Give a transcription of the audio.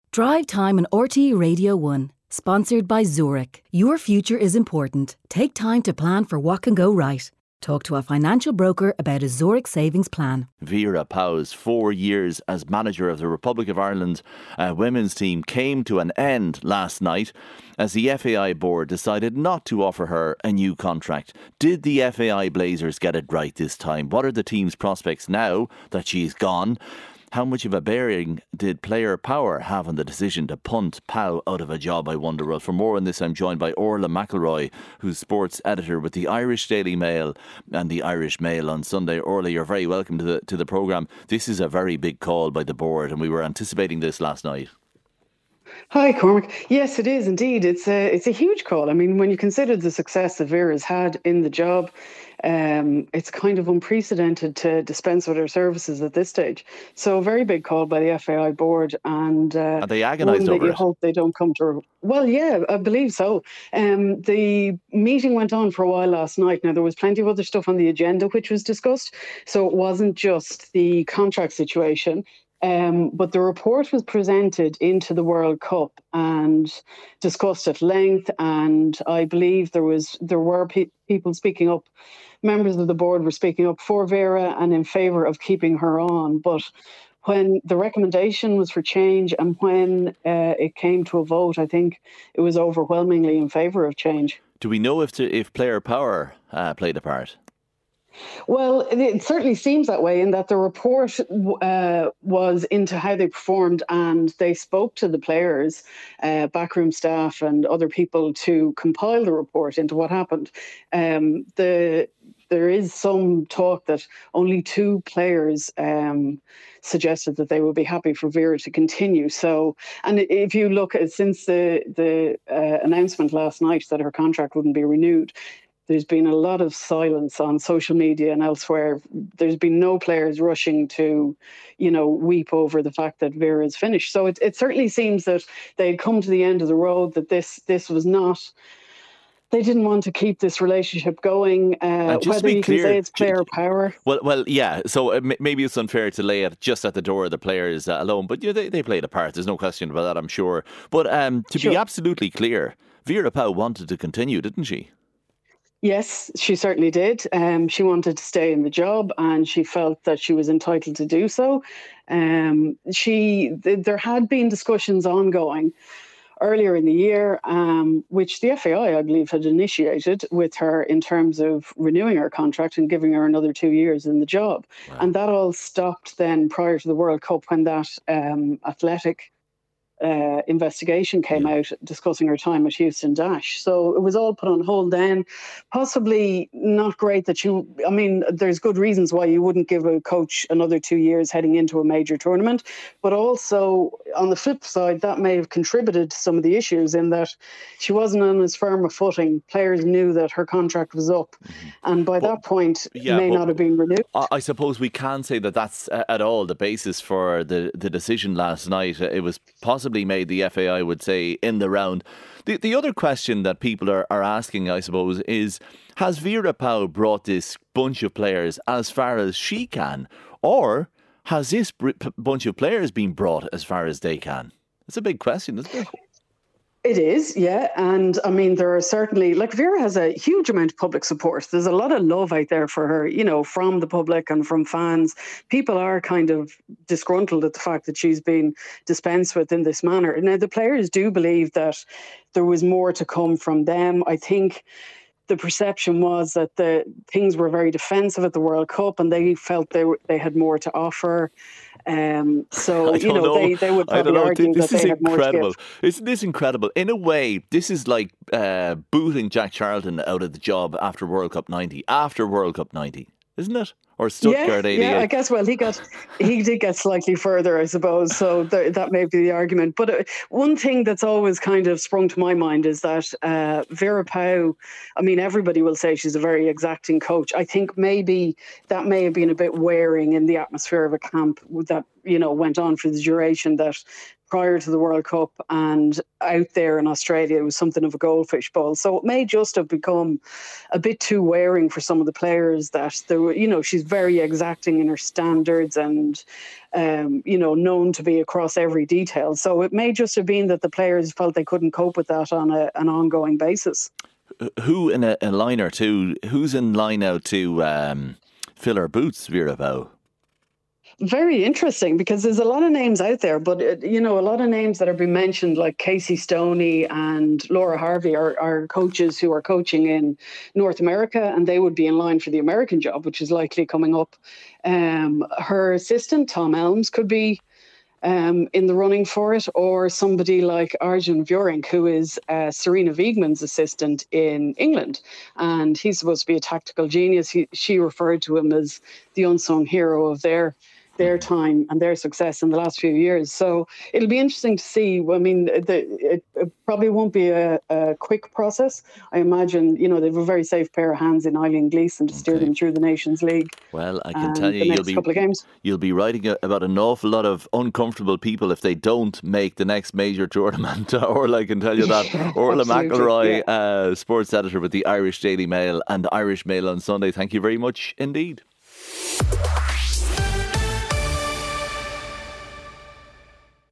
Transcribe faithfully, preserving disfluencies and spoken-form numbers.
Drive Time on R T E Radio one. Sponsored by Zurich. Your future is important. Take time to plan for what can go right. Talk to a financial broker about a Zurich savings plan. Vera Pauw's four years as manager of the Republic of Ireland uh, women's team came to an end last night as the F A I board decided not to offer her a new contract. Did the F A I Blazers get it right this time? What are the team's prospects now that she's gone? How much of a bearing did player power have on the decision to punt Pauw out of a job, I wonder? Well, for more on this, I'm joined by Orla McElroy, who's sports editor with the Irish Daily Mail and the Irish Mail on Sunday. Orla, you're very welcome to the to the programme. This is a very big call by the board, and we were anticipating this last night. Hi, Cormac. Yes, it is indeed. It's a it's a huge call. I mean, when you consider the success that Vera's had in the job, um, it's kind of unprecedented to dispense with her services at this stage. So, a very big call by the F A I board, and uh, are they agonised over you it? Hope they don't come to. Well, yeah, I believe so. Um, the meeting went on for a while last night. Now, there was plenty of other stuff on the agenda which was discussed, so it wasn't just the contract situation. Um, but the report was presented into the World Cup and discussed at length. And I believe there was there were pe- people speaking up, members of the board were speaking up for Vera and in favour of keeping her on. But when the recommendation was for change and when uh, it came to a vote, I think it was overwhelmingly in favour of change. Do we know if to, if player power uh, played a part? Well, it certainly seems that way in that the report uh, was into how they performed, and they spoke to the players, uh, backroom staff and other people to compile the report into what happened. Um, the There is some talk that only two players um, suggested that they would be happy for Vera to continue. So, and if you look at since the, the uh, announcement last night that her contract wouldn't be renewed, there's been a lot of silence on social media and elsewhere. There's been no players rushing to, you know, weep over the fact that Vera is finished. So it, it certainly seems that they'd come to the end of the road, that this this was not, they didn't want to keep this relationship going. Uh, whether you clear, can say it's player power. Well, well, yeah. So uh, maybe it's unfair to lay it just at the door of the players uh, alone. But you know, they, they played a part. There's no question about that, I'm sure. But um, to sure. be absolutely clear, Vera Pauw wanted to continue, didn't she? Yes, she certainly did. Um, she wanted to stay in the job and she felt that she was entitled to do so. Um, she, th- there had been discussions ongoing earlier in the year, um, which the F A I, I believe, had initiated with her in terms of renewing her contract and giving her another two years in the job. Wow. And that all stopped then prior to the World Cup when that um, athletic Uh, investigation came out discussing her time at Houston Dash. So it was all put on hold then. Possibly not great that you, I mean, there's good reasons why you wouldn't give a coach another two years heading into a major tournament. But also, on the flip side, that may have contributed to some of the issues in that she wasn't on as firm a footing. Players knew that her contract was up. Mm-hmm. And by but, that point, yeah, may not have been renewed. I suppose we can say that that's uh, at all the basis for the, the decision last night. It was possibly made, the F A I would say, in the round. The the other question that people are, are asking, I suppose, is has Vera Pauw brought this bunch of players as far as she can, or has this b- bunch of players been brought as far as they can? It's a big question, isn't it? It is, yeah. And I mean, there are certainly, like Vera has a huge amount of public support. There's a lot of love out there for her, you know, from the public and from fans. People are kind of disgruntled at the fact that she's been dispensed with in this manner. Now, the players do believe that there was more to come from them. I think the perception was that the things were very defensive at the World Cup and they felt they were, they had more to offer. Um, so, you know, know, They, they would probably argue this that is they had more to incredible. give. Isn't this incredible? In a way, this is like uh, booting Jack Charlton out of the job after World Cup ninety. After World Cup ninety, isn't it? Or Stuttgart yeah, eighty-eight. Yeah, I guess, well, he got he did get slightly further, I suppose, so th- that may be the argument. But uh, one thing that's always kind of sprung to my mind is that uh, Vera Pauw, I mean, everybody will say she's a very exacting coach. I think maybe that may have been a bit wearing in the atmosphere of a camp that, you know, went on for the duration that prior to the World Cup, and out there in Australia it was something of a goldfish bowl. So it may just have become a bit too wearing for some of the players, that there were, you know, she's very exacting in her standards and, um, you know, known to be across every detail. So it may just have been that the players felt they couldn't cope with that on a, an ongoing basis. Who in a, a line or two, who's in line now to um, fill her boots, Vera Pauw? Very interesting, because there's a lot of names out there, but, uh, you know, a lot of names that have been mentioned, like Casey Stoney and Laura Harvey, are, are coaches who are coaching in North America, and they would be in line for the American job, which is likely coming up. Um, her assistant, Tom Elms, could be um, in the running for it, or somebody like Arjun Vuring, who is uh, Serena Wiegmann's assistant in England. And he's supposed to be a tactical genius. He, she referred to him as the unsung hero of their their time and their success in the last few years. So it'll be interesting to see. I mean, the, it, it probably won't be a, a quick process. I imagine, you know, they have a very safe pair of hands in Eileen Gleeson to steer okay. them through the Nations League. Well, I can tell you, you'll be, couple of games. you'll be writing about an awful lot of uncomfortable people if they don't make the next major tournament. Orla, I can tell you that. Yeah, Orla McElroy, yeah. uh, sports editor with the Irish Daily Mail and Irish Mail on Sunday. Thank you very much indeed.